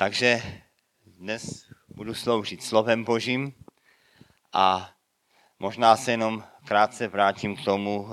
Takže dnes budu sloužit slovem Božím a možná se jenom krátce vrátím k tomu,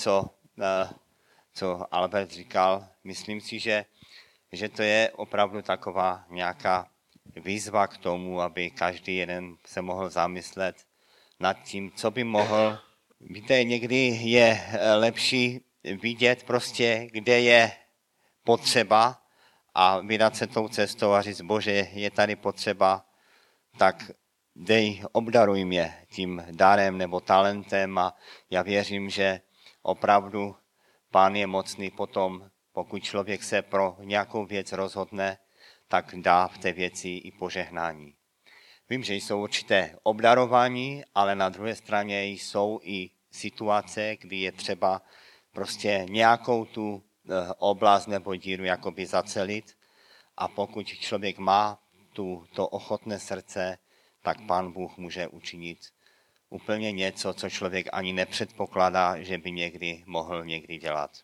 co Albert říkal. Myslím si, že to je opravdu taková nějaká výzva k tomu, aby každý jeden se mohl zamyslet nad tím, co by mohl. Víte, někdy je lepší vidět prostě, kde je potřeba a vydat se tou cestou a říct, Bože, je tady potřeba, tak obdaruj mě tím darem nebo talentem a já věřím, že opravdu Pán je mocný potom, pokud člověk se pro nějakou věc rozhodne, tak dá v té věci i požehnání. Vím, že jsou určité obdarování, ale na druhé straně jsou i situace, kdy je třeba prostě nějakou tu oblast nebo díru jakoby zacelit a pokud člověk má to ochotné srdce, tak Pán Bůh může učinit úplně něco, co člověk ani nepředpokládá, že by někdy mohl někdy dělat.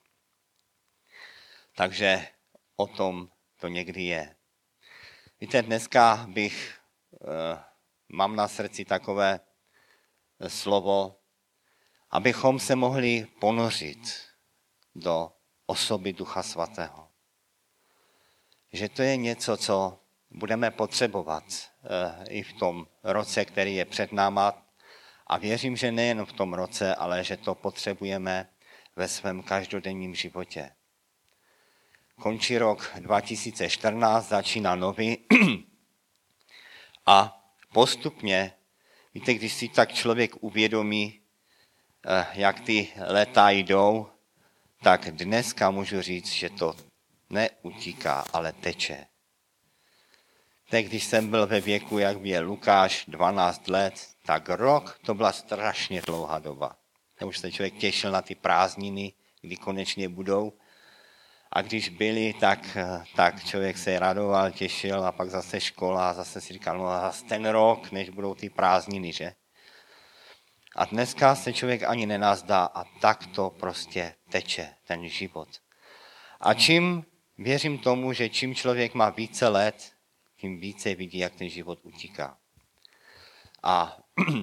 Takže o tom to někdy je. Víte, dneska mám na srdci takové slovo, abychom se mohli ponořit do osoby Ducha Svatého. Že to je něco, co budeme potřebovat i v tom roce, který je před náma. A věřím, že nejen v tom roce, ale že to potřebujeme ve svém každodenním životě. Končí rok 2014, začíná nový a postupně, víte, když si tak člověk uvědomí, jak ty léta jdou, tak dneska můžu říct, že to neutíká, ale teče. Tak když jsem byl ve věku, jak je Lukáš, 12 let, tak rok to byla strašně dlouhá doba. Už se člověk těšil na ty prázdniny, kdy konečně budou. A když byli, tak člověk se radoval, těšil a pak zase škola a zase si říkal, no a zase ten rok, než budou ty prázdniny, že? A dneska se člověk ani nenazdá a tak to prostě teče, ten život. A věřím tomu, že čím člověk má více let, tím více vidí, jak ten život utíká. A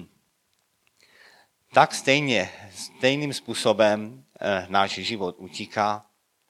tak stejným způsobem náš život utíká,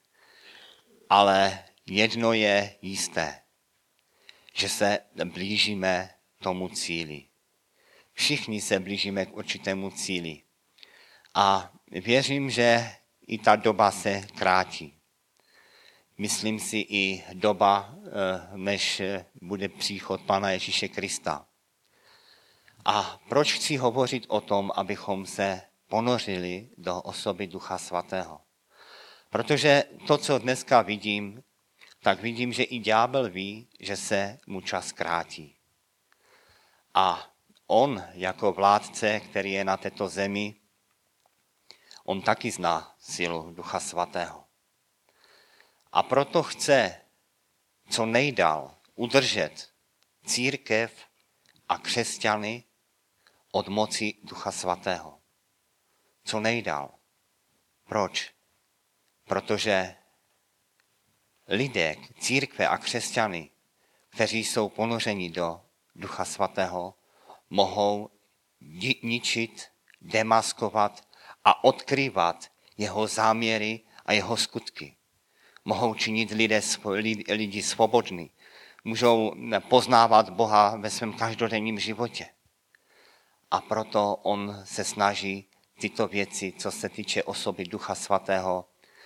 ale jedno je jisté, že se blížíme tomu cíli. Všichni se blížíme k určitému cíli. A věřím, že i ta doba se krátí. Myslím si i doba, než bude příchod Pána Ježíše Krista. A proč chci hovořit o tom, abychom se ponořili do osoby Ducha Svatého? Protože to, co dneska vidím, tak vidím, že i ďábel ví, že se mu čas krátí. A on jako vládce, který je na této zemi, on taky zná sílu Ducha Svatého. A proto chce co nejdál udržet církev a křesťany od moci Ducha Svatého. Co nejdál. Proč? Protože lidé, církve a křesťany, kteří jsou ponořeni do Ducha Svatého, mohou ničit, demaskovat a odkrývat jeho záměry a jeho skutky. Mohou činit lidi svobodný. Můžou poznávat Boha ve svém každodenním životě. A proto on se snaží tyto věci, co se týče osoby Ducha Svatého,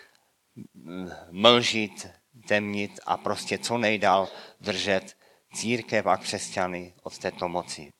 mlžit, temnit a prostě co nejdál držet církev a křesťany od této moci.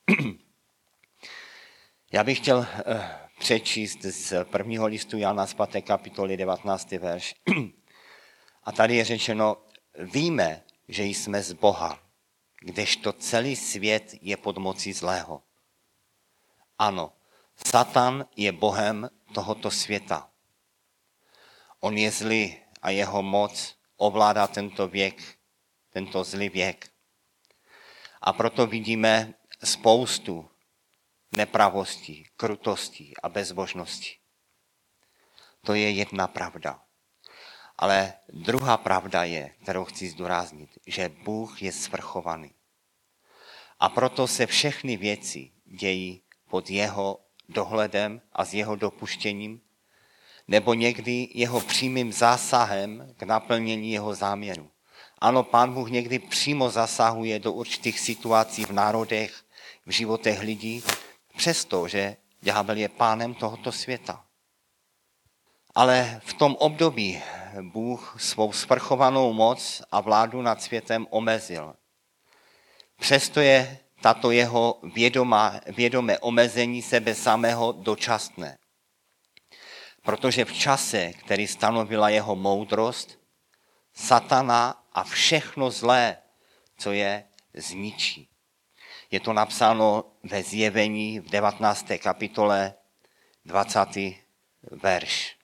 Já bych chtěl přečíst z prvního listu Jana z 5. kapitoly 19. verš. A tady je řečeno, víme, že jsme z Boha, kdežto celý svět je pod mocí zlého. Ano, Satan je bohem tohoto světa. On je zlý a jeho moc ovládá tento věk, tento zlý věk. A proto vidíme spoustu nepravostí, krutostí a bezbožností. To je jedna pravda. Ale druhá pravda je, kterou chci zdůraznit, že Bůh je svrchovaný. A proto se všechny věci dějí pod jeho dohledem a s jeho dopuštěním, nebo někdy jeho přímým zásahem k naplnění jeho záměru. Ano, Pán Bůh někdy přímo zasahuje do určitých situací v národech, v životech lidí, přestože ďábel je pánem tohoto světa. Ale v tom období Bůh svou svrchovanou moc a vládu nad světem omezil. Přesto je tato jeho vědomé omezení sebe samého dočasné. Protože v čase, který stanovila jeho moudrost, satana a všechno zlé, co je, zničí. Je to napsáno ve Zjevení v 19. kapitole 20. verš.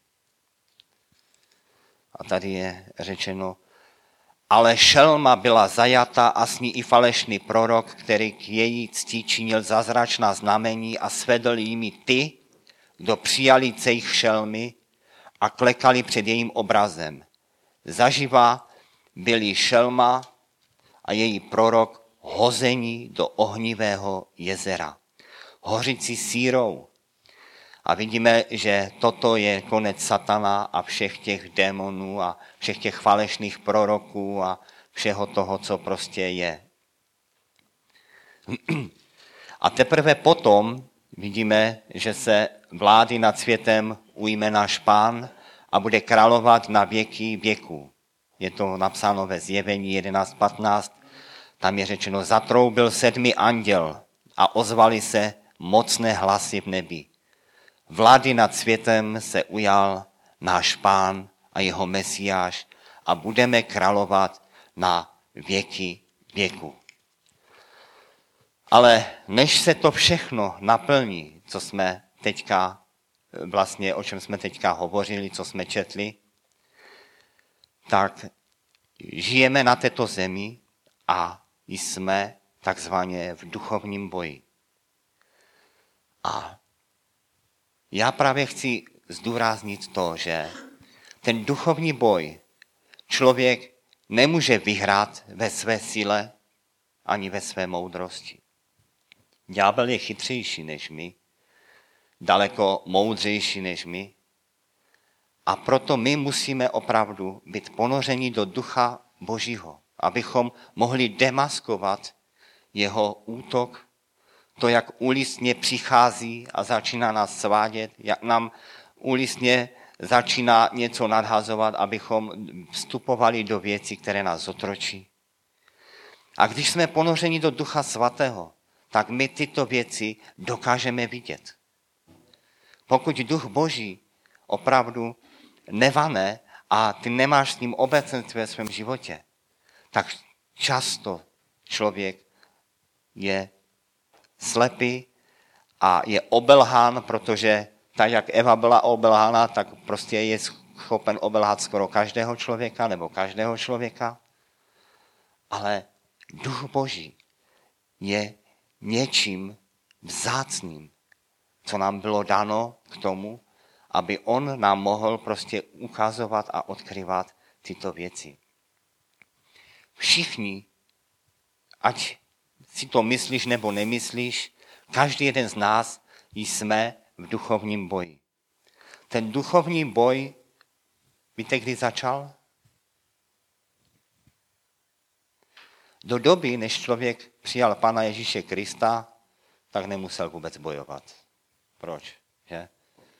A tady je řečeno, ale šelma byla zajata a s ní i falešný prorok, který k její cti činil zázračná znamení a svedl jimi ty, kdo přijali cejch šelmy a klekali před jejím obrazem. Zaživa byli šelma a její prorok hození do ohnivého jezera, hořící sírou. A vidíme, že toto je konec satana a všech těch démonů a všech těch falešných proroků a všeho toho, co prostě je. A teprve potom vidíme, že se vlády nad světem ujme náš Pán a bude královat na věky věků. Je to napsáno ve Zjevení 11.15. Tam je řečeno, zatroubil 7. anděl a ozvali se mocné hlasy v nebi. Vlády nad světem se ujal náš Pán a jeho Mesiáš a budeme královat na věky věku. Ale než se to všechno naplní, co jsme teďka, vlastně o čem jsme teďka hovořili, co jsme četli, tak žijeme na této zemi a jsme takzvaně v duchovním boji. A já právě chci zdůraznit to, že ten duchovní boj člověk nemůže vyhrát ve své síle ani ve své moudrosti. Ďábel je chytřejší než my, daleko moudřejší než my a proto my musíme opravdu být ponořeni do ducha Božího, abychom mohli demaskovat jeho útok, to, jak úlistně přichází a začíná nás svádět, jak nám úlistně začíná něco nadhazovat, abychom vstupovali do věcí, které nás zotročí. A když jsme ponořeni do Ducha Svatého, tak my tyto věci dokážeme vidět. Pokud Duch Boží opravdu nevane a ty nemáš s ním obecenství ve svém životě, tak často člověk je slepý a je obelhán, protože tak, jak Eva byla obelhána, tak prostě je schopen obelhat skoro každého člověka nebo každého člověka. Ale Duch Boží je něčím vzácným, co nám bylo dáno k tomu, aby on nám mohl prostě ukazovat a odkryvat tyto věci. Všichni, ať si to myslíš nebo nemyslíš, každý jeden z nás jsme v duchovním boji. Ten duchovní boj, víte, kdy začal? Do doby, než člověk přijal Pana Ježíše Krista, tak nemusel vůbec bojovat. Proč? Že?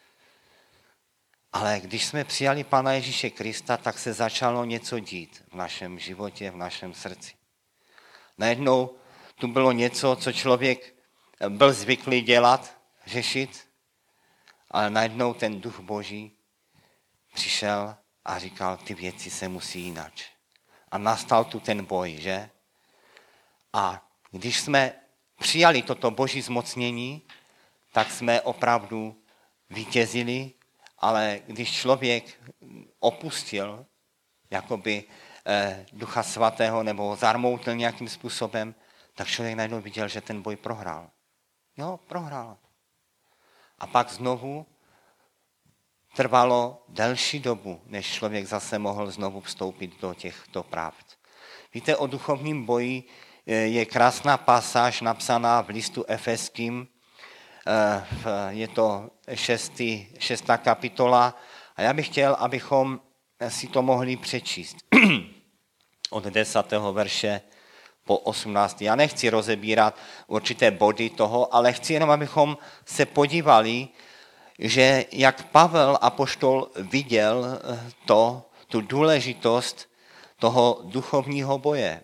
Ale když jsme přijali Pana Ježíše Krista, tak se začalo něco dít v našem životě, v našem srdci. Najednou tu bylo něco, co člověk byl zvyklý dělat, řešit, ale najednou ten Duch Boží přišel a říkal, ty věci se musí jinak. A nastal tu ten boj, že? A když jsme přijali toto Boží zmocnění, tak jsme opravdu vítězili, ale když člověk opustil jakoby Ducha Svatého nebo ho zarmoutl nějakým způsobem, tak člověk najednou viděl, že ten boj prohrál. Jo, prohrál. A pak znovu trvalo delší dobu, než člověk zase mohl znovu vstoupit do těchto pravd. Víte, o duchovním boji je krásná pasáž napsaná v listu Efeským, je to 6. kapitola a já bych chtěl, abychom si to mohli přečíst od 10. verše po 18. Já nechci rozebírat určité body toho, ale chci jenom, abychom se podívali, že jak Pavel apoštol viděl tu důležitost toho duchovního boje.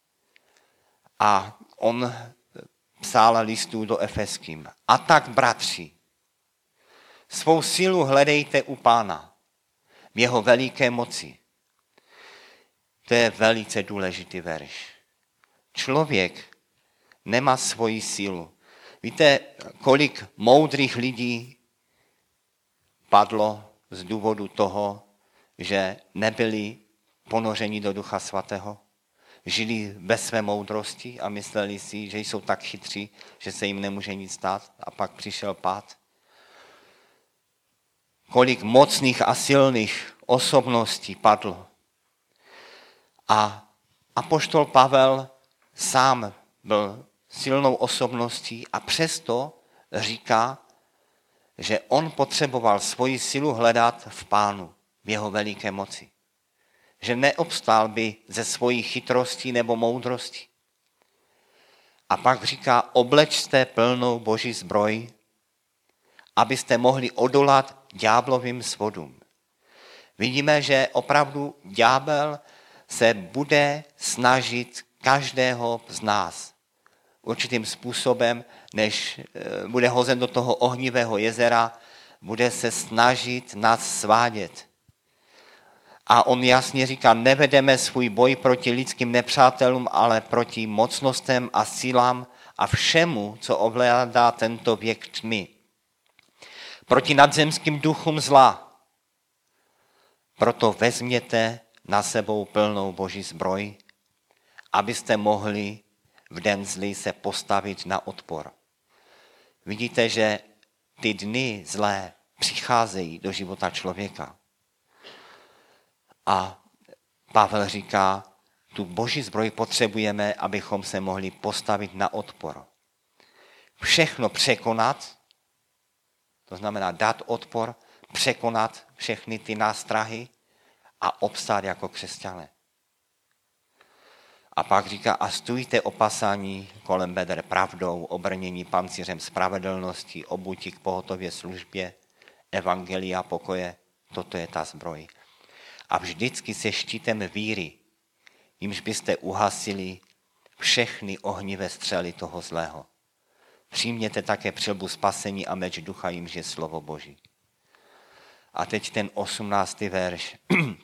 A on psal listů do Efeským. A tak, bratři, svou sílu hledejte u Pána, v jeho veliké moci. To je velice důležitý verš. Člověk nemá svoji sílu. Víte, kolik moudrých lidí padlo z důvodu toho, že nebyli ponořeni do Ducha Svatého? Žili ve své moudrosti a mysleli si, že jsou tak chytří, že se jim nemůže nic stát, a pak přišel pád. Kolik mocných a silných osobností padlo. A apoštol Pavel sám byl silnou osobností a přesto říká, že on potřeboval svoji sílu hledat v Pánu, v jeho veliké moci. Že neobstál by ze svojí chytrosti nebo moudrosti. A pak říká, oblečte plnou Boží zbroj, abyste mohli odolat ďáblovým svodům. Vidíme, že opravdu ďábel se bude snažit každého z nás určitým způsobem, než bude hozen do toho ohnivého jezera, bude se snažit nás svádět. A on jasně říká, nevedeme svůj boj proti lidským nepřátelům, ale proti mocnostem a sílám a všemu, co ovládá tento věk tmy. Proti nadzemským duchům zla. Proto vezměte na sebou plnou Boží zbroj, abyste mohli v den zlý se postavit na odpor. Vidíte, že ty dny zlé přicházejí do života člověka. A Pavel říká, tu Boží zbroj potřebujeme, abychom se mohli postavit na odpor. Všechno překonat, to znamená dát odpor, překonat všechny ty nástrahy a obstát jako křesťané. A pak říká, a stůjte opasaní kolem beder pravdou, obrnění pancířem spravedlnosti, obuti k pohotově službě, evangelia pokoje, toto je ta zbroj. A vždycky se štítem víry, jimž byste uhasili všechny ohnivé střely toho zlého. Přijměte také přilbu spasení a meč ducha, jimž je slovo Boží. A teď ten 18. verš.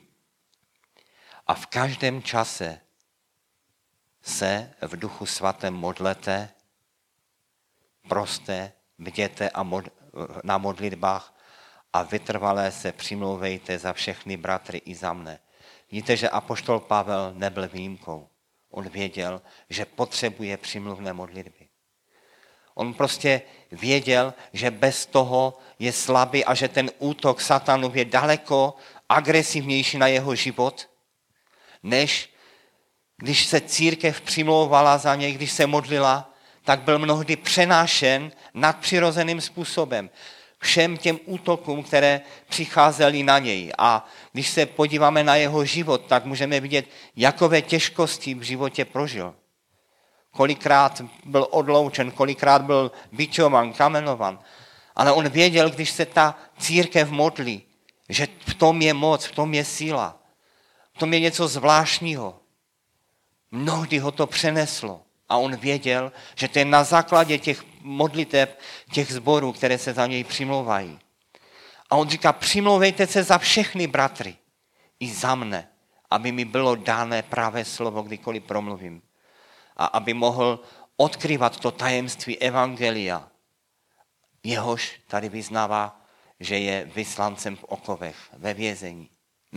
A v každém čase se v Duchu Svatém modlete, proste, bděte na modlitbách a vytrvalé se přimlouvejte za všechny bratry i za mne. Vidíte, že apoštol Pavel nebyl výjimkou. On věděl, že potřebuje přimluvné modlitby. On prostě věděl, že bez toho je slabý a že ten útok satanův je daleko agresivnější na jeho život, než když se církev přimlouvala za něj, když se modlila, tak byl mnohdy přenášen nadpřirozeným způsobem všem těm útokům, které přicházely na něj. A když se podíváme na jeho život, tak můžeme vidět, jakové těžkosti v životě prožil. Kolikrát byl odloučen, kolikrát byl bičovan, kamenovan. Ale on věděl, když se ta církev modlí, že v tom je moc, v tom je síla. V tom je něco zvláštního. Mnohdy ho to přeneslo. A on věděl, že to je na základě těch modliteb, těch sborů, které se za něj přimlouvají. A on říká, přimlouvejte se za všechny bratry i za mne, aby mi bylo dáno pravé slovo, kdykoliv promluvím. A aby mohl odkryvat to tajemství evangelia. Jehož tady vyznává, že je vyslancem v okovech, ve vězení.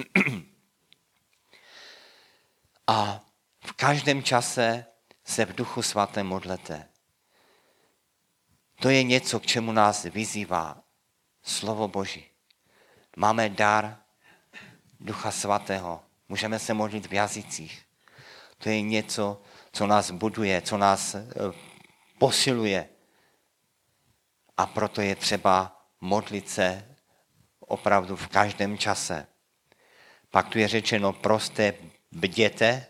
A v každém čase se v Duchu Svatém modlete. To je něco, k čemu nás vyzývá slovo Boží. Máme dar Ducha Svatého. Můžeme se modlit v jazycích. To je něco, co nás buduje, co nás posiluje. A proto je třeba modlit se opravdu v každém čase. Pak tu je řečeno prosté bděte.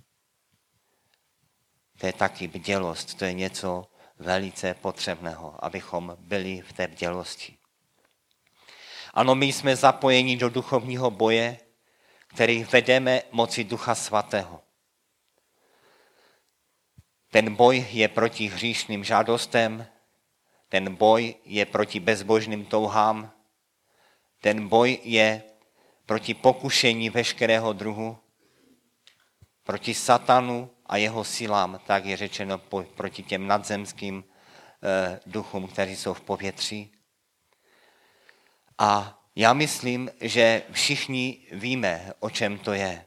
To je taky bdělost. To je něco velice potřebného, abychom byli v té bdělosti. Ano, my jsme zapojeni do duchovního boje, který vedeme moci Ducha Svatého. Ten boj je proti hříšným žádostem, ten boj je proti bezbožným touhám, ten boj je proti pokušení veškerého druhu, proti satanu a jeho silám, tak je řečeno proti těm nadzemským duchům, kteří jsou v povětří. A já myslím, že všichni víme, o čem to je.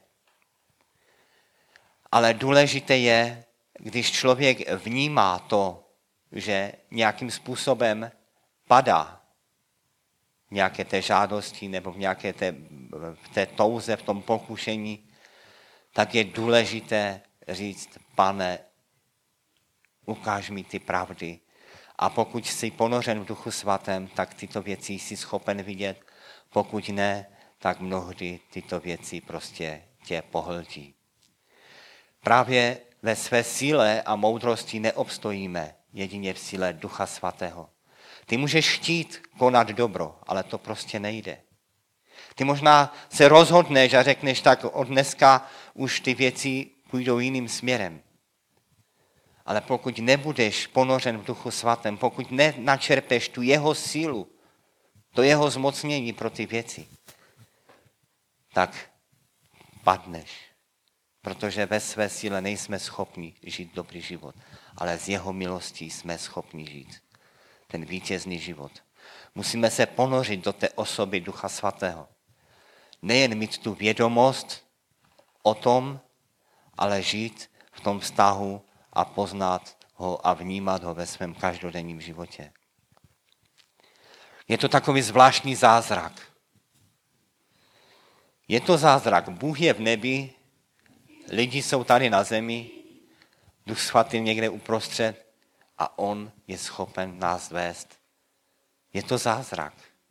Ale důležité je, když člověk vnímá to, že nějakým způsobem padá v nějaké té žádosti nebo v nějaké té touze, v tom pokušení, tak je důležité říct, Pane, ukáž mi ty pravdy. A pokud jsi ponořen v Duchu Svatém, tak tyto věci jsi schopen vidět. Pokud ne, tak mnohdy tyto věci prostě tě pohltí. Právě ve své síle a moudrosti neobstojíme, jedině v síle Ducha Svatého. Ty můžeš chtít konat dobro, ale to prostě nejde. Ty možná se rozhodneš a řekneš, tak od dneska už ty věci půjdou jiným směrem. Ale pokud nebudeš ponořen v Duchu Svatém, pokud nenačerpeš tu jeho sílu, to jeho zmocnění pro ty věci, tak padneš. Protože ve své síle nejsme schopni žít dobrý život, ale z jeho milostí jsme schopni žít ten vítězný život. Musíme se ponořit do té osoby Ducha Svatého. Nejen mít tu vědomost o tom, ale žít v tom vztahu a poznat ho a vnímat ho ve svém každodenním životě. Je to takový zvláštní zázrak. Je to zázrak. Bůh je v nebi, lidi jsou tady na zemi, Duch Svatý někde uprostřed a on je schopen nás vést. Je to zázrak.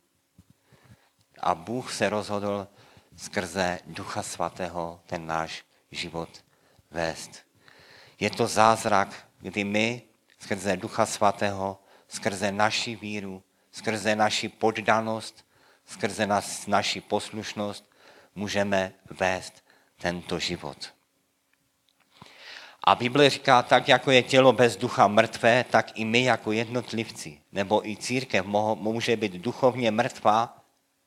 A Bůh se rozhodl skrze Ducha Svatého ten náš život vést. Je to zázrak, kdy my skrze Ducha Svatého, skrze naši víru, skrze naši poddanost, skrze naši poslušnost můžeme vést tento život. A Bible říká, tak jako je tělo bez ducha mrtvé, tak i my jako jednotlivci, nebo i církev může být duchovně mrtvá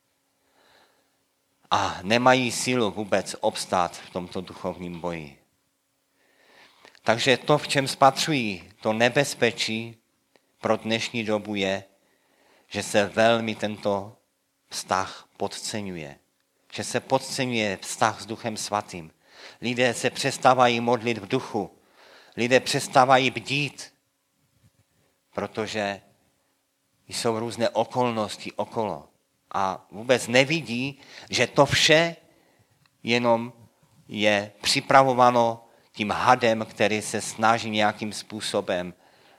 a nemají sílu vůbec obstát v tomto duchovním boji. Takže to, v čem spatřují to nebezpečí pro dnešní dobu je, že se velmi tento vztah podceňuje. Že se podceňuje vztah s Duchem Svatým. Lidé se přestávají modlit v duchu. Lidé přestávají bdít, protože jsou různé okolnosti okolo. A vůbec nevidí, že to vše jenom je připravováno tím hadem, který se snaží nějakým způsobem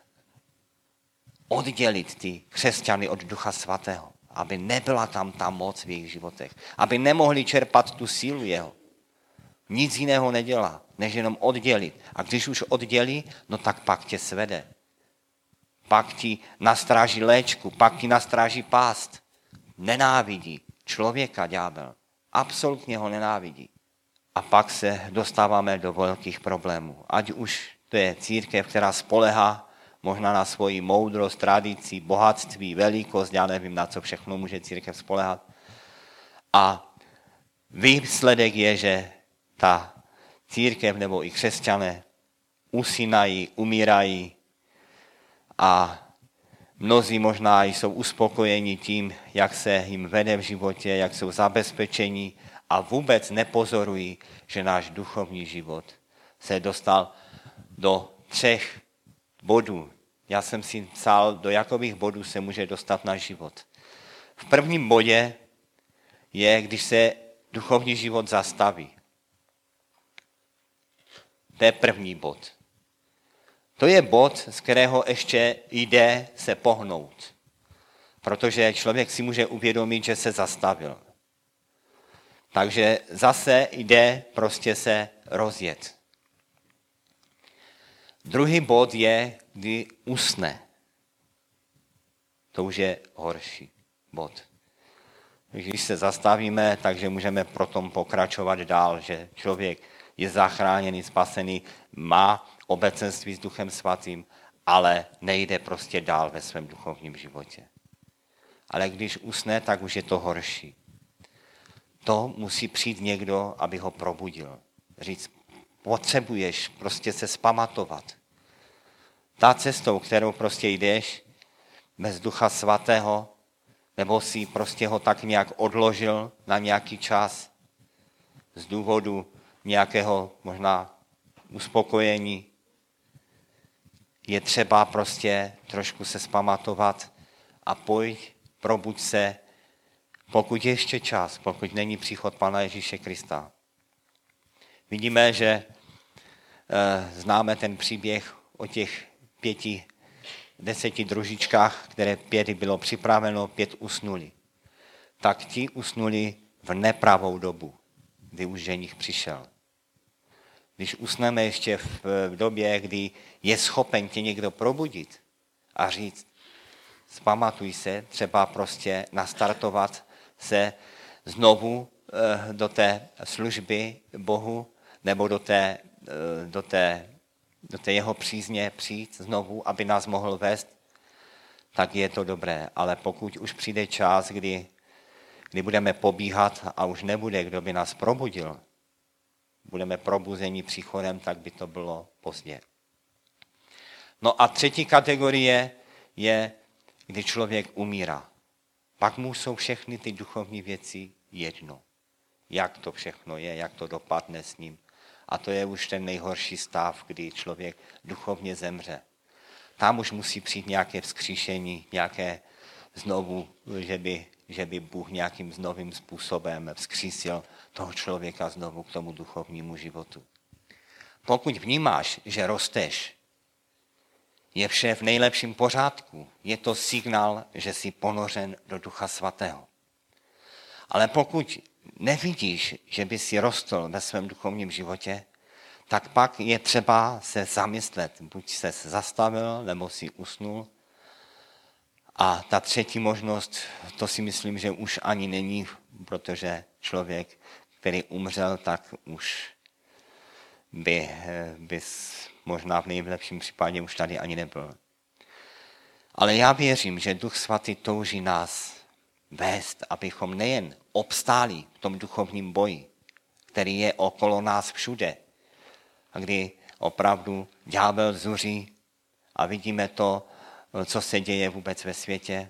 oddělit ty křesťany od Ducha Svatého, aby nebyla tam ta moc v jejich životech, aby nemohli čerpat tu sílu jeho. Nic jiného nedělá, než jenom oddělit. A když už oddělí, no tak pak tě svede. Pak ti nastráží léčku, pak ti nastráží pást. Nenávidí člověka ďábel. Absolutně ho nenávidí. A pak se dostáváme do velkých problémů. Ať už to je církev, která spolehá možná na svoji moudrost, tradici, bohatství, velikost, já nevím, na co všechno může církev spolehat. A výsledek je, že ta církev nebo i křesťané usínají, umírají a mnozí možná jsou uspokojeni tím, jak se jim vede v životě, jak jsou zabezpečeni a vůbec nepozorují, že náš duchovní život se dostal do 3 bodů. Já jsem si psal, do jakých bodů se může dostat náš život. V prvním bodě je, když se duchovní život zastaví. To je první bod. To je bod, z kterého ještě jde se pohnout. Protože člověk si může uvědomit, že se zastavil. Takže zase jde prostě se rozjet. Druhý bod je, kdy usne. To už je horší bod. Když se zastavíme, takže můžeme potom pokračovat dál, že člověk je zachráněný, spasený, má obecenství s Duchem Svatým, ale nejde prostě dál ve svém duchovním životě. Ale když usne, tak už je to horší. To musí přijít někdo, aby ho probudil. Říct, potřebuješ prostě se zpamatovat. Ta cestou, kterou prostě jdeš, bez Ducha Svatého, nebo si prostě ho tak nějak odložil na nějaký čas z důvodu nějakého možná uspokojení. Je třeba prostě trošku se zpamatovat a pojď, probuď se, pokud je ještě čas, pokud není příchod Pana Ježíše Krista. Vidíme, že známe ten příběh o těch 10 družičkách, které 5 bylo připraveno, 5 usnuli. Tak ti usnuli v nepravou dobu, kdy už ženich přišel. Když usneme ještě v době, kdy je schopen tě někdo probudit a říct, zpamatuj se, třeba prostě nastartovat se znovu do té služby Bohu nebo do té jeho přízně přijít znovu, aby nás mohl vést, tak je to dobré. Ale pokud už přijde čas, kdy budeme pobíhat a už nebude, kdo by nás probudil, budeme probuzeni příchodem, tak by to bylo pozdě. No a třetí kategorie je, kdy člověk umírá. Pak mu jsou všechny ty duchovní věci jedno. Jak to všechno je, jak to dopadne s ním. A to je už ten nejhorší stav, kdy člověk duchovně zemře. Tam už musí přijít nějaké vzkříšení, nějaké znovu, že by Bůh nějakým novým způsobem vzkřísil toho člověka znovu k tomu duchovnímu životu. Pokud vnímáš, že rosteš, je vše v nejlepším pořádku. Je to signál, že jsi ponořen do Ducha Svatého. Ale pokud nevidíš, že by si rostl ve svém duchovním životě, tak pak je třeba se zamyslet. Buď se zastavil, nebo si usnul. A ta třetí možnost, to si myslím, že už ani není, protože člověk, který umřel, tak už by možná v nejlepším případě už tady ani nebyl. Ale já věřím, že Duch Svatý touží nás vést, abychom nejen obstáli v tom duchovním boji, který je okolo nás všude, a kdy opravdu ďábel zuří a vidíme to, co se děje vůbec ve světě,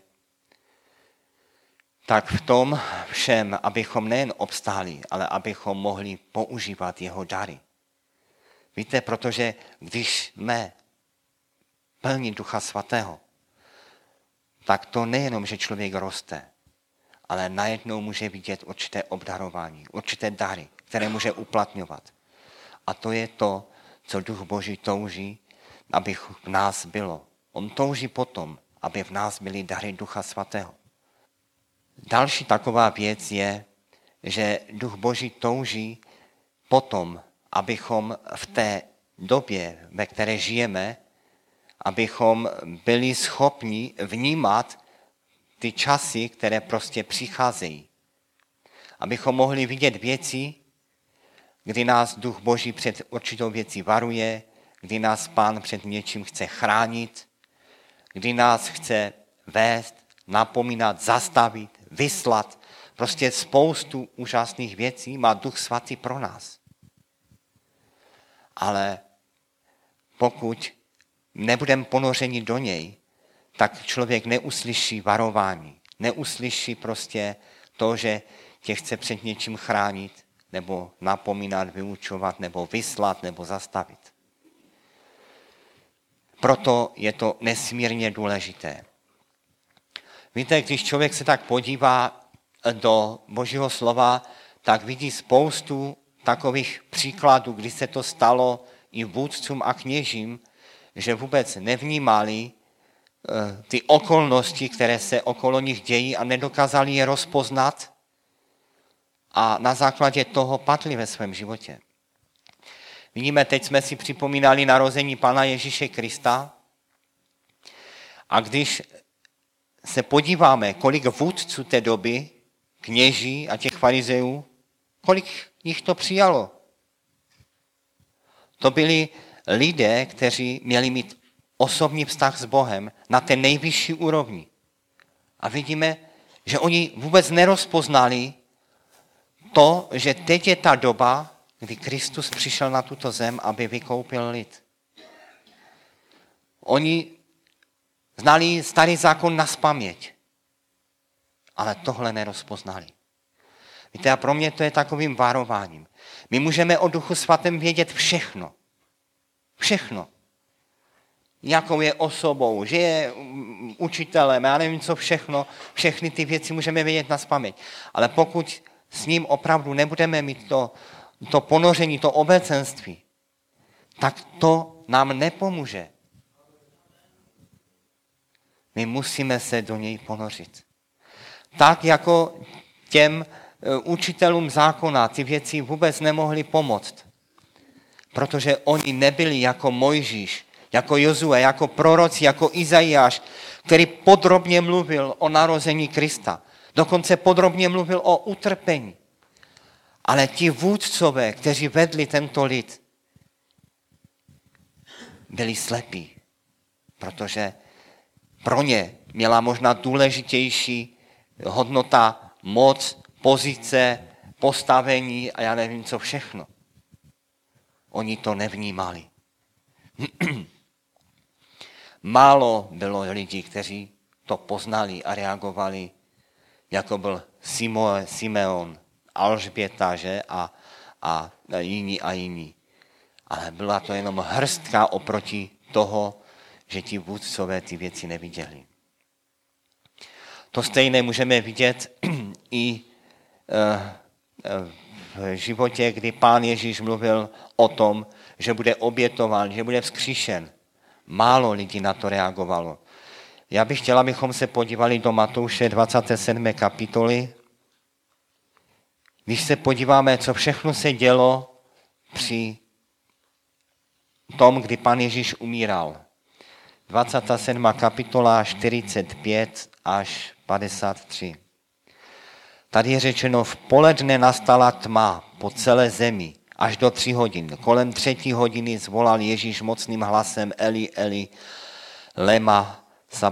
tak v tom všem, abychom nejen obstáli, ale abychom mohli používat jeho dary. Víte, protože když jsme plní Ducha Svatého, tak to nejenom, že člověk roste, ale najednou může vidět určité obdarování, určité dary, které může uplatňovat. A to je to, co Duch Boží touží, aby v nás bylo. On touží potom, aby v nás byly dary Ducha Svatého. Další taková věc je, že Duch Boží touží potom, abychom v té době, ve které žijeme, abychom byli schopni vnímat ty časy, které prostě přicházejí. Abychom mohli vidět věci, kdy nás Duch Boží před určitou věcí varuje, kdy nás Pán před něčím chce chránit, kdy nás chce vést, napomínat, zastavit, vyslat. Prostě spoustu úžasných věcí má Duch Svatý pro nás. Ale pokud nebudeme ponořeni do něj, tak člověk neuslyší varování, neuslyší prostě to, že tě chce před něčím chránit, nebo napomínat, vyučovat, nebo vyslat, nebo zastavit. Proto je to nesmírně důležité. Víte, když člověk se tak podívá do Božího slova, tak vidí spoustu takových příkladů, kdy se to stalo i vůdcům a kněžím, že vůbec nevnímali ty okolnosti, které se okolo nich dějí a nedokázali je rozpoznat a na základě toho padli ve svém životě. Vidíme, teď jsme si připomínali narození Pána Ježíše Krista a když se podíváme, kolik vůdců té doby, kněží a těch farizeů, kolik jich to přijalo. To byli lidé, kteří měli mít osobní vztah s Bohem na té nejvyšší úrovni. A vidíme, že oni vůbec nerozpoznali to, že teď je ta doba, kdy Kristus přišel na tuto zem, aby vykoupil lid. Oni znali starý zákon nazpaměť, ale tohle nerozpoznali. Víte, a pro mě to je takovým varováním. My můžeme o Duchu Svatém vědět všechno. Všechno. Jakou je osobou, že je učitelem, já nevím co všechno, všechny ty věci můžeme vědět nazpaměť. Ale pokud s ním opravdu nebudeme mít to ponoření, to obecenství, tak to nám nepomůže. My musíme se do něj ponořit. Tak jako těm učitelům zákona ty věci vůbec nemohly pomoct, protože oni nebyli jako Mojžíš, jako Jozue, jako proroci, jako Izajáš, který podrobně mluvil o narození Krista. Dokonce podrobně mluvil o utrpení. Ale ti vůdcové, kteří vedli tento lid, byli slepí, protože pro ně měla možná důležitější hodnota, moc, pozice, postavení a já nevím co všechno. Oni to nevnímali. Málo bylo lidí, kteří to poznali a reagovali, jako byl Simeon, Alžběta, že? A jiní. Ale byla to jenom hrstka oproti toho, že ti vůdcové ty věci neviděli. To stejné můžeme vidět i v životě, kdy Pán Ježíš mluvil o tom, že bude obětován, že bude vzkříšen. Málo lidí na to reagovalo. Já bych chtěla, abychom se podívali do Matouše 27. kapitoly. Když se podíváme, co všechno se dělo při tom, kdy Pán Ježíš umíral. 27. kapitola 45 až 53. Tady je řečeno, v poledne nastala tma po celé zemi až do 3 hodin. Kolem 3. hodiny zvolal Ježíš mocným hlasem Eli, Eli, lema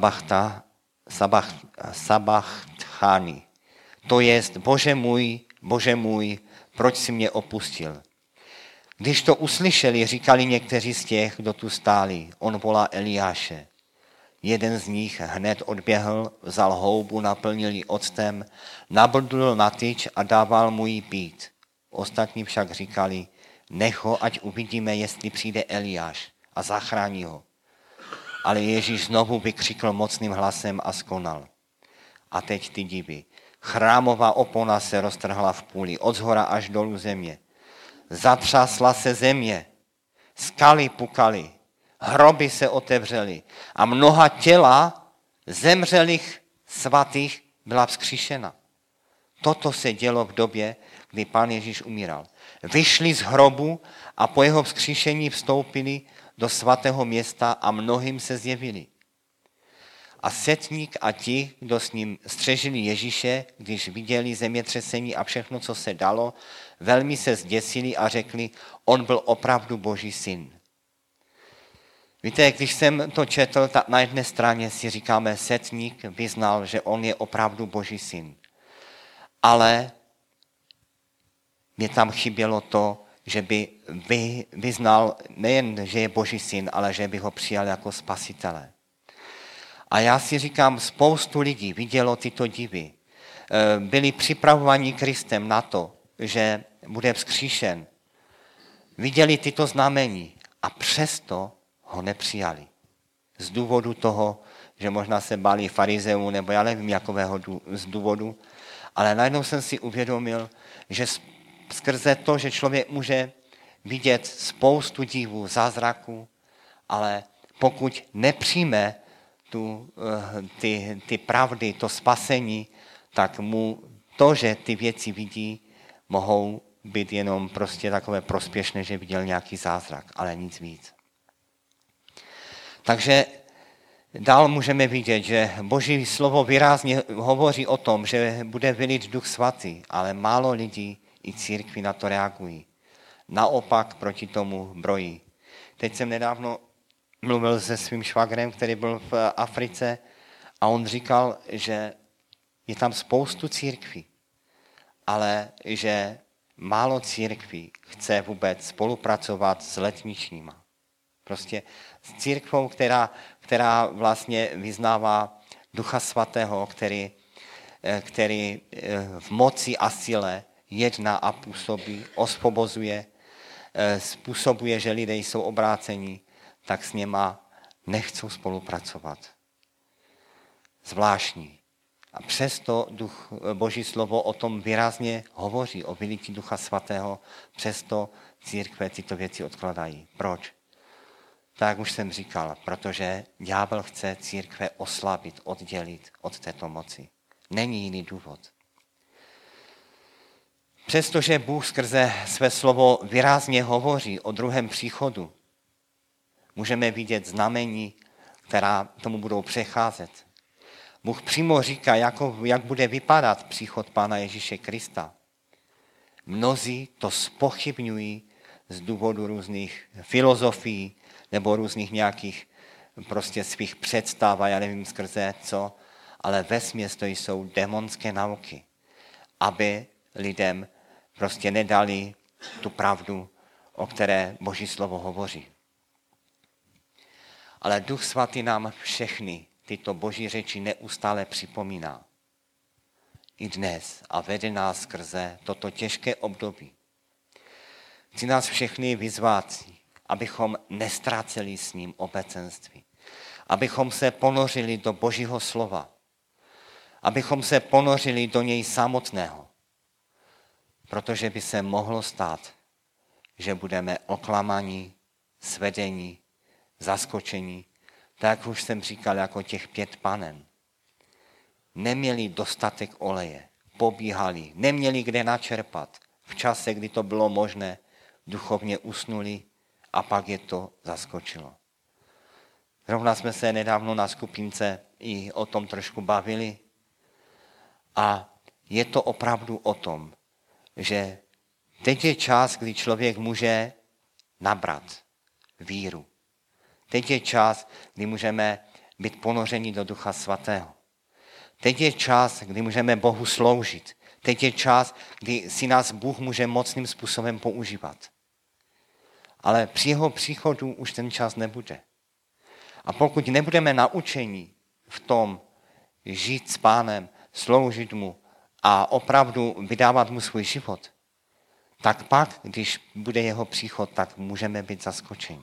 sabachthani. To jest, Bože můj, proč jsi mě opustil? Když to uslyšeli, říkali někteří z těch, kdo tu stáli, on volá Eliáše. Jeden z nich hned odběhl, vzal houbu, naplnil ji octem, nabrdl na tyč a dával mu ji pít. Ostatní však říkali, nech ho, ať uvidíme, jestli přijde Eliáš a zachrání ho. Ale Ježíš znovu vykřikl mocným hlasem a skonal. A teď ty divy. Chrámová opona se roztrhla v půli, od zhora až dolů země. Zatřásla se země, skaly pukaly, hroby se otevřely a mnoha těla zemřelých svatých byla vzkříšena. Toto se dělo v době, kdy Pán Ježíš umíral. Vyšli z hrobu a po jeho vzkříšení vstoupili do svatého města a mnohým se zjevili. A setník a ti, kdo s ním střežili Ježíše, když viděli zemětřesení a všechno, co se dalo, velmi se zděsili a řekli, on byl opravdu Boží syn. Víte, když jsem to četl, tak na jedné straně si říkáme, setník vyznal, že on je opravdu Boží syn. Ale mě tam chybělo to, že by vyznal nejen, že je Boží syn, ale že by ho přijal jako spasitele. A já si říkám, spoustu lidí vidělo tyto divy. Byli připravovaní Kristem na to, že bude vzkříšen. Viděli tyto znamení a přesto ho nepřijali. Z důvodu toho, že možná se báli farizeů, nebo já nevím, jakového z důvodu, Ale najednou jsem si uvědomil, že skrze to, že člověk může vidět spoustu divů, zázraků, ale pokud nepřijme ty pravdy, to spasení, tak mu to, že ty věci vidí, mohou být jenom prostě takové prospěšné, že viděl nějaký zázrak, ale nic víc. Takže dál můžeme vidět, že Boží slovo výrazně hovoří o tom, že bude vylit Duch Svatý, ale málo lidí i církvi na to reagují. Naopak proti tomu brojí. Teď jsem nedávno mluvil se svým švagrem, který byl v Africe, a on říkal, že je tam spoustu církví, ale že málo církví chce vůbec spolupracovat s letničníma. Prostě s církvou, která vlastně vyznává Ducha Svatého, který v moci a síle jedná a působí, osvobozuje, způsobuje, že lidé jsou obráceni, tak s něma nechcou spolupracovat. Zvláštní. A přesto Boží slovo o tom výrazně hovoří, o vylití Ducha Svatého, přesto církve tyto věci odkladají. Proč? Tak už jsem říkal, protože ďábel chce církve oslabit, oddělit od této moci. Není jiný důvod. Přestože Bůh skrze své slovo výrazně hovoří o druhém příchodu, můžeme vidět znamení, která tomu budou přecházet. Bůh přímo říká, jak bude vypadat příchod Pána Ježíše Krista. Mnozí to zpochybňují z důvodu různých filozofií nebo různých nějakých prostě svých představ a já nevím skrze co, ale vesměs to jsou démonské nauky, aby lidem prostě nedali tu pravdu, o které Boží slovo hovoří. Ale Duch Svatý nám všechny tyto Boží řeči neustále připomíná. I dnes a vede nás skrze toto těžké období. Chci nás všechny vyzvat, abychom nestráceli s ním obecenství. Abychom se ponořili do Božího slova. Abychom se ponořili do něj samotného. Protože by se mohlo stát, že budeme oklamaní, svedení, zaskočení, tak už jsem říkal, jako těch 5 panen. Neměli dostatek oleje, pobíhali, neměli kde načerpat. V čase, kdy to bylo možné, duchovně usnuli a pak je to zaskočilo. Zrovna jsme se nedávno na skupince i o tom trošku bavili a je to opravdu o tom, že teď je čas, kdy člověk může nabrat víru. Teď je čas, kdy můžeme být ponořeni do Ducha Svatého. Teď je čas, kdy můžeme Bohu sloužit. Teď je čas, kdy si nás Bůh může mocným způsobem používat. Ale při jeho příchodu už ten čas nebude. A pokud nebudeme naučeni v tom žít s Pánem, sloužit mu a opravdu vydávat mu svůj život, tak pak, když bude jeho příchod, tak můžeme být zaskočeni.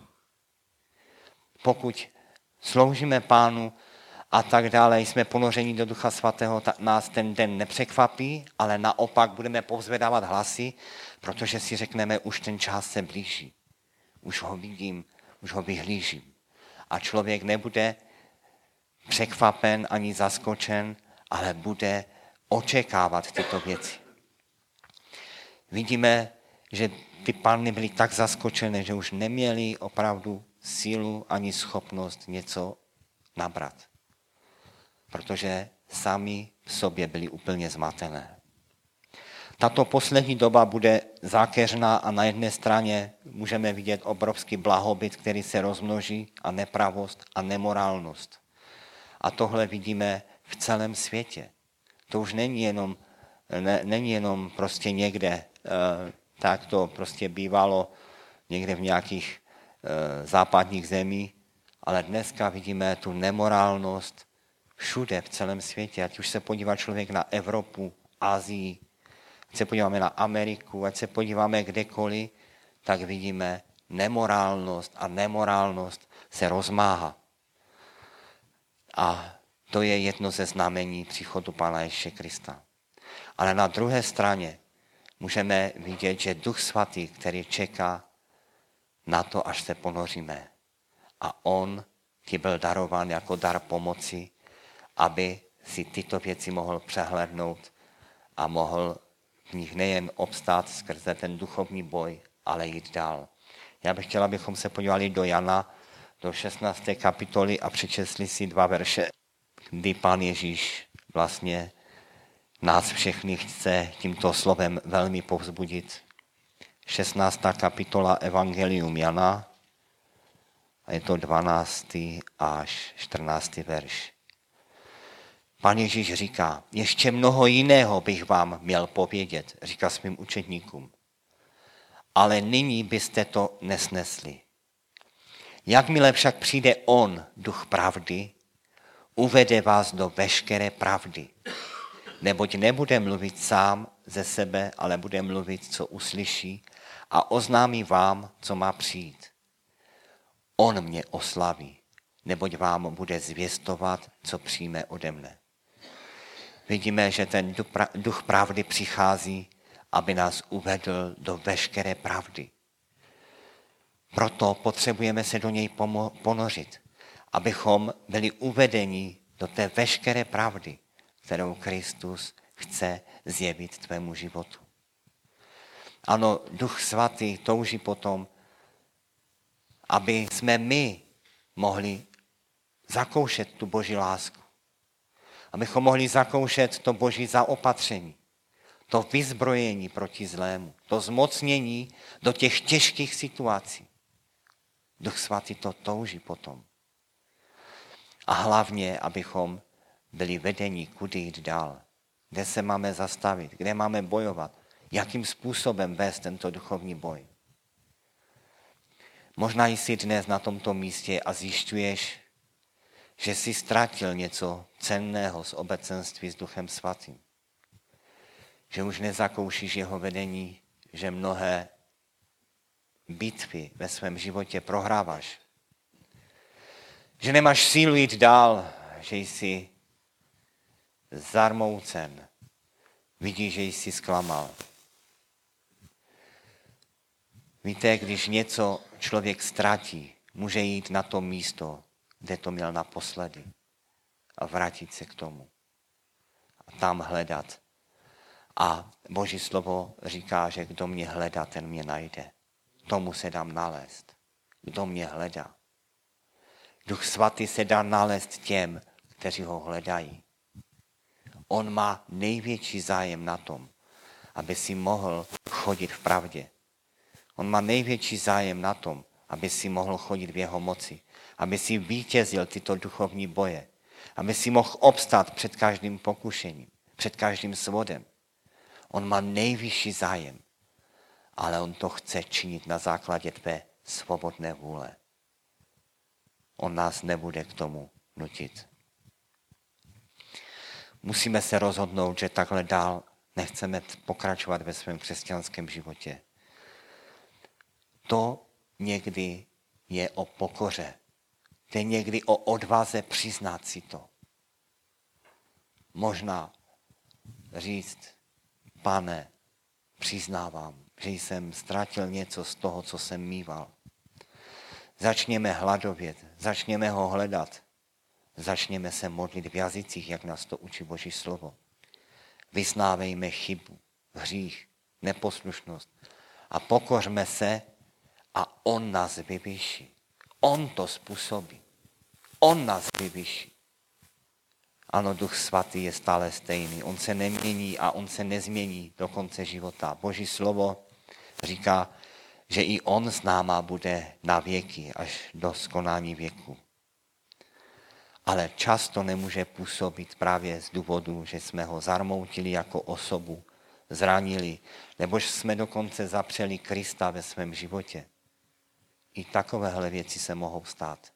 Pokud sloužíme Pánu a tak dále, jsme ponořeni do Ducha Svatého, tak nás ten den nepřekvapí, ale naopak budeme povzvedávat hlasy, protože si řekneme, už ten čas se blíží. Už ho vidím, už ho vyhlížím. A člověk nebude překvapen ani zaskočen, ale bude očekávat tyto věci. Vidíme, že ty panny byly tak zaskočené, že už neměly opravdu sílu ani schopnost něco nabrat. Protože sami v sobě byli úplně zmatené. Tato poslední doba bude zákeřná a na jedné straně můžeme vidět obrovský blahobyt, který se rozmnoží, a nepravost a nemorálnost. A tohle vidíme v celém světě. To už není jenom prostě někde, tak to prostě bývalo někde v nějakých západních zemích, ale dneska vidíme tu nemorálnost všude v celém světě. Ať už se podívá člověk na Evropu, Asii, ať se podíváme na Ameriku, ať se podíváme kdekoliv, tak vidíme nemorálnost a nemorálnost se rozmáhá. A to je jedno ze znamení příchodu Pána Ježíše Krista. Ale na druhé straně můžeme vidět, že Duch Svatý, který čeká na to, až se ponoříme. A on ti byl darován jako dar pomoci, aby si tyto věci mohl přehlédnout a mohl v nich nejen obstát skrze ten duchovní boj, ale jít dál. Já bych chtěl, abychom se podívali do Jana, do 16. kapitoly a přečetli si 2 verše, kdy Pán Ježíš vlastně nás všechny chce tímto slovem velmi povzbudit. 16. kapitola Evangelium Jana a je to 12. až 14. verš. Pán Ježíš říká, ještě mnoho jiného bych vám měl povědět, říká svým učedníkům. Ale nyní byste to nesnesli. Jakmile však přijde on, Duch pravdy, uvede vás do veškeré pravdy. Neboť nebude mluvit sám ze sebe, ale bude mluvit, co uslyší a oznámí vám, co má přijít. On mě oslaví, neboť vám bude zvěstovat, co přijme ode mne. Vidíme, že ten Duch pravdy přichází, aby nás uvedl do veškeré pravdy. Proto potřebujeme se do něj ponořit, abychom byli uvedeni do té veškeré pravdy, kterou Kristus chce zjevit tvému životu. Ano, Duch Svatý touží potom, aby jsme my mohli zakoušet tu Boží lásku. Abychom mohli zakoušet to Boží zaopatření, to vyzbrojení proti zlému, to zmocnění do těch těžkých situací. Duch Svatý to touží potom. A hlavně, abychom byli vedeni, kudy jít dál, kde se máme zastavit, kde máme bojovat, jakým způsobem vést tento duchovní boj. Možná jsi dnes na tomto místě a zjišťuješ, že jsi ztratil něco cenného z obecenství s Duchem Svatým. Že už nezakoušíš jeho vedení, že mnohé bitvy ve svém životě prohráváš. Že nemáš sílu jít dál, že jsi zarmoucen. Vidíš, že jsi zklamal. Víte, když něco člověk ztratí, může jít na to místo, kde to měl naposledy a vrátit se k tomu. A tam hledat. A Boží slovo říká, že kdo mě hledá, ten mě najde. Tomu se dám nalézt. Kdo mě hledá. Duch Svatý se dá nalézt těm, kteří ho hledají. On má největší zájem na tom, aby si mohl chodit v pravdě. On má největší zájem na tom, aby si mohl chodit v jeho moci. Aby si vítězil tyto duchovní boje. Aby si mohl obstát před každým pokušením, před každým svodem. On má nejvyšší zájem, ale on to chce činit na základě tvé svobodné vůle. On nás nebude k tomu nutit. Musíme se rozhodnout, že takhle dál nechceme pokračovat ve svém křesťanském životě. To někdy je o pokoře. To je někdy o odvaze přiznat si to. Možná říct, Pane, přiznávám, že jsem ztratil něco z toho, co jsem mýval. Začněme hladovět, začněme ho hledat. Začněme se modlit v jazycích, jak nás to učí Boží slovo. Vyznávejme chybu, hřích, neposlušnost a pokořme se a on nás vyvyší. On to způsobí. On nás vyvyší. Ano, Duch Svatý je stále stejný. On se nemění a on se nezmění do konce života. Boží slovo říká, že i on s náma bude na věky, až do skonání věku. Ale často nemůže působit právě z důvodu, že jsme ho zarmoutili jako osobu, zranili, nebo jsme dokonce zapřeli Krista ve svém životě. I takovéhle věci se mohou stát.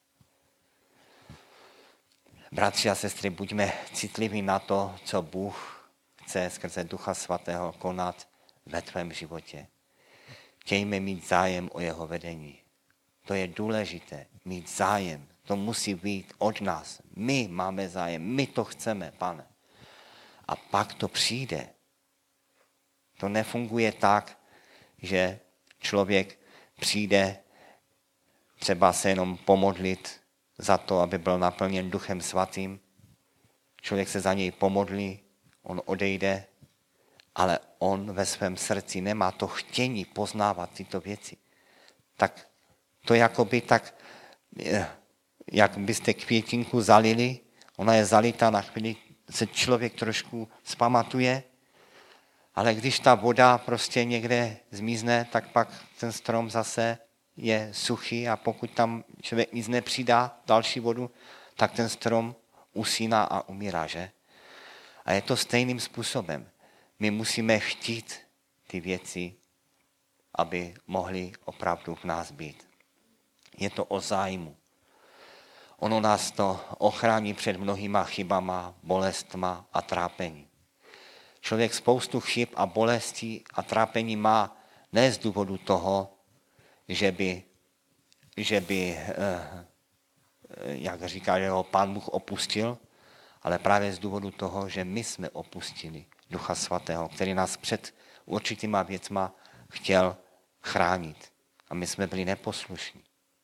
Bratři a sestry, buďme citliví na to, co Bůh chce skrze Ducha Svatého konat ve tvém životě. Chtějme mít zájem o jeho vedení. To je důležité, mít zájem. To musí být od nás. My máme zájem, my to chceme, Pane. a pak to přijde. To nefunguje tak, že člověk přijde třeba se jenom pomodlit za to, aby byl naplněn Duchem Svatým. Člověk se za něj pomodlí, on odejde, ale on ve svém srdci nemá to chtění poznávat tyto věci. Tak to jakoby tak, jak byste květinku zalili, ona je zalitá, na chvíli se člověk trošku zpamatuje, ale když ta voda prostě někde zmizne, tak pak ten strom zase je suchý a pokud tam člověk nic nepřidá, další vodu, tak ten strom usíná a umírá, že? A je to stejným způsobem. My musíme chtít ty věci, aby mohly opravdu v nás být. Je to o zájmu. Ono nás to ochrání před mnohýma chybama, bolestma a trápení. Člověk spoustu chyb a bolestí a trápení má ne z důvodu toho, že by jak říká, že ho Pán Bůh opustil, ale právě z důvodu toho, že my jsme opustili Ducha Svatého, který nás před určitýma věcma chtěl chránit. A my jsme byli neposlušní.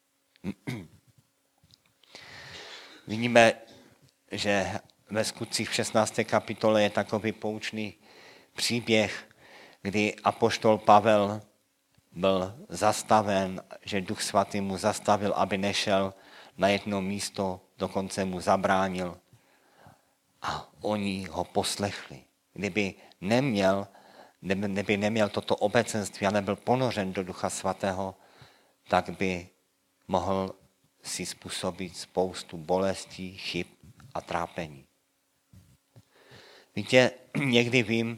Vidíme, že ve Skutcích v 16. kapitole je takový poučný příběh, kdy apoštol Pavel byl zastaven, že Duch Svatý mu zastavil, aby nešel na jedno místo, dokonce mu zabránil a oni ho poslechli. Kdyby neměl toto obecenství a nebyl ponořen do Ducha Svatého, tak by mohl si způsobit spoustu bolestí, chyb a trápení. Víte, někdy vím,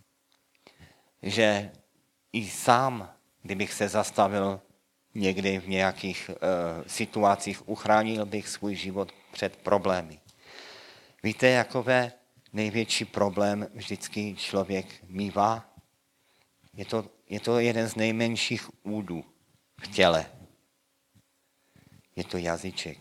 že i sám, kdybych se zastavil někdy v nějakých situacích, uchránil bych svůj život před problémy. Víte, jakové největší problém vždycky člověk mívá? Je to jeden z nejmenších údů v těle. Je to jazyček.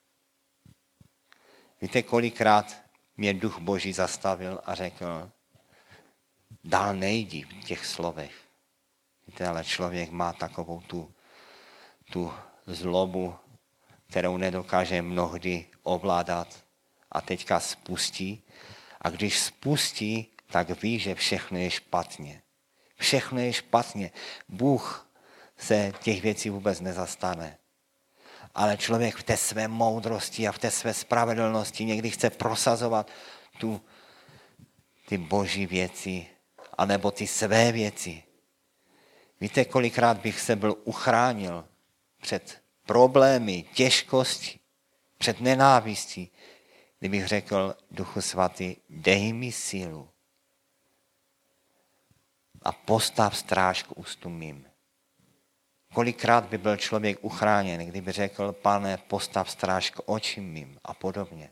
Víte, kolikrát mě Duch Boží zastavil a řekl, dál nejdi v těch slovech. Víte, ale člověk má takovou tu zlobu, kterou nedokáže mnohdy ovládat a teďka spustí. A když spustí, tak ví, že všechno je špatně. Všechno je špatně. Bůh se těch věcí vůbec nezastane. Ale člověk v té své moudrosti a v té své spravedlnosti někdy chce prosazovat ty boží věci anebo ty své věci. Víte, kolikrát bych se byl uchránil před problémy, těžkosti, před nenávistí, kdybych řekl Duchu Svatý, dej mi sílu a postav stráž k ústům mým. Kolikrát by byl člověk uchráněn, kdyby řekl, Pane, postav stráž k očím mým a podobně.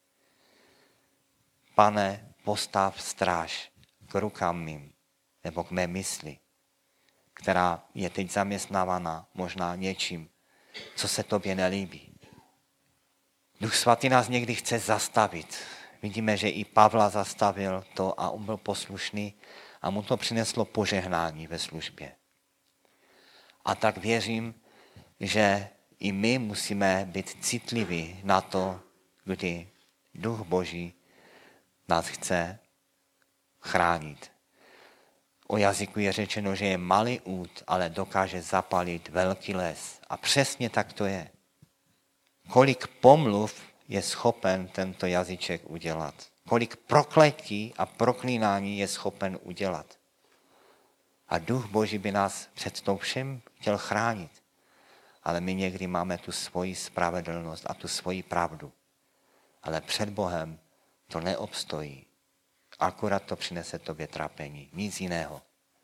Pane, postav stráž k rukám mým nebo k mé mysli, která je teď zaměstnávána možná něčím, co se tobě nelíbí. Duch Svatý nás někdy chce zastavit. Vidíme, že i Pavla zastavil to a on byl poslušný a mu to přineslo požehnání ve službě. A tak věřím, že i my musíme být citliví na to, kdy Duch Boží nás chce chránit. O jazyku je řečeno, že je malý út, ale dokáže zapalit velký les. A přesně tak to je. Kolik pomluv je schopen tento jazyček udělat. Kolik prokletí a proklínání je schopen udělat. A Duch Boží by nás před tou všem chtěl chránit. Ale my někdy máme tu svoji spravedlnost a tu svoji pravdu. Ale před Bohem to neobstojí. Akorát to přinese tobě trápení. Nic jiného.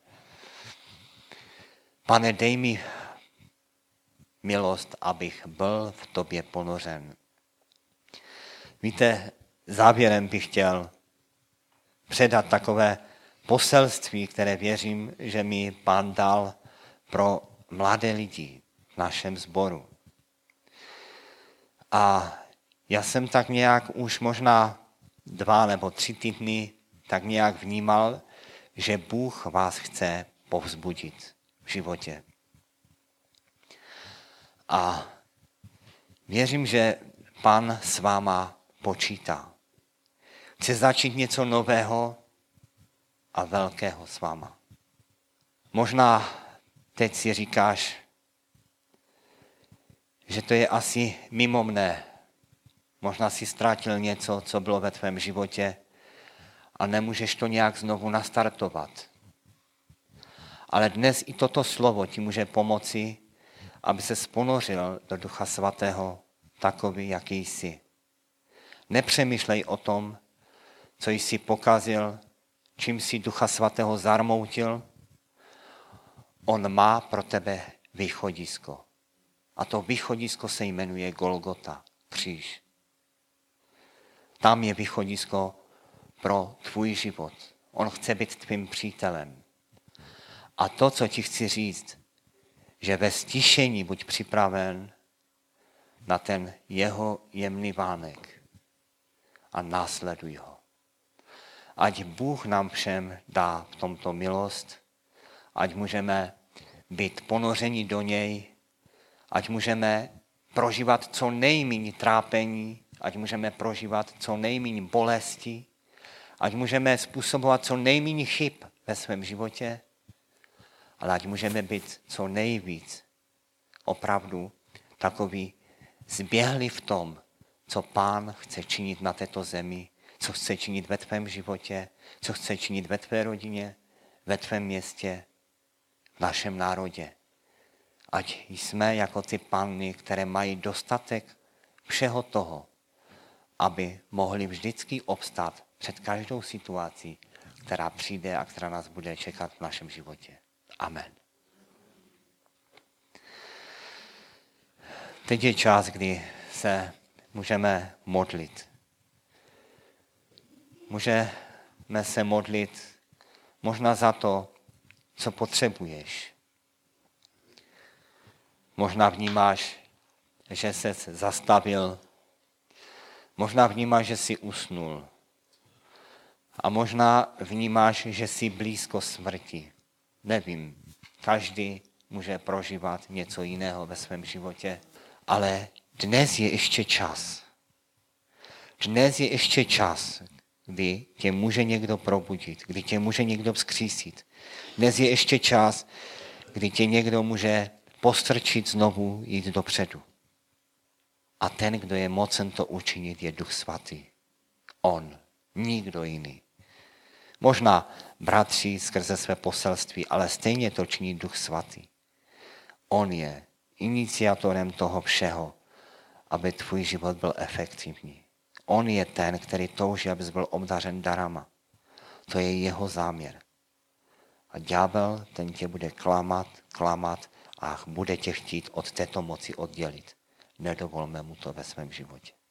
Pane, dej mi milost, abych byl v tobě ponořen. Víte, závěrem bych chtěl předat takové poselství, které věřím, že mi Pán dal pro mladé lidi v našem sboru. A já jsem tak nějak už možná 2 nebo 3 týdny tak nějak vnímal, že Bůh vás chce povzbudit v životě. A věřím, že Pán s váma počítá. Chce začít něco nového a velkého s váma. Možná teď si říkáš, že to je asi mimo mne. Možná si ztratil něco, co bylo ve tvém životě a nemůžeš to nějak znovu nastartovat. Ale dnes i toto slovo ti může pomoci, aby se ponořil do Ducha Svatého takový, jaký jsi. Nepřemýšlej o tom, co jsi pokazil, čím jsi Ducha Svatého zarmoutil. On má pro tebe východisko. A to východisko se jmenuje Golgota, kříž. Tam je východisko pro tvůj život. On chce být tvým přítelem. A to, co ti chci říct, že ve stišení buď připraven na ten jeho jemný vánek a následuj ho. Ať Bůh nám všem dá v tomto milost, ať můžeme být ponořeni do něj, ať můžeme prožívat co nejméně trápení, ať můžeme prožívat co nejméně bolesti, ať můžeme způsobovat co nejméně chyb ve svém životě, ale ať můžeme být co nejvíc opravdu takový zběhlí v tom, co Pán chce činit na této zemi, co chce činit ve tvém životě, co chce činit ve tvé rodině, ve tvém městě, v našem národě. Ať jsme jako ty panny, které mají dostatek všeho toho, aby mohli vždycky obstát před každou situací, která přijde a která nás bude čekat v našem životě. Amen. Teď je čas, kdy se můžeme modlit. Můžeme se modlit možná za to, co potřebuješ. Možná vnímáš, že jsi zastavil. Možná vnímáš, že jsi usnul. A možná vnímáš, že jsi blízko smrti. Nevím, každý může prožívat něco jiného ve svém životě, ale dnes je ještě čas. Dnes je ještě čas, kdy tě může někdo probudit, kdy tě může někdo vzkřísit. Dnes je ještě čas, kdy tě někdo může postrčit znovu jít dopředu. A ten, kdo je mocen to učinit, je Duch Svatý. On, nikdo jiný. Možná bratři skrze své poselství, ale stejně to činí Duch Svatý. On je iniciátorem toho všeho, aby tvůj život byl efektivní. On je ten, který touží, abys byl obdařen darama. To je jeho záměr. A ďábel, ten tě bude klamat a bude tě chtít od této moci oddělit. Nedovolme mu to ve svém životě.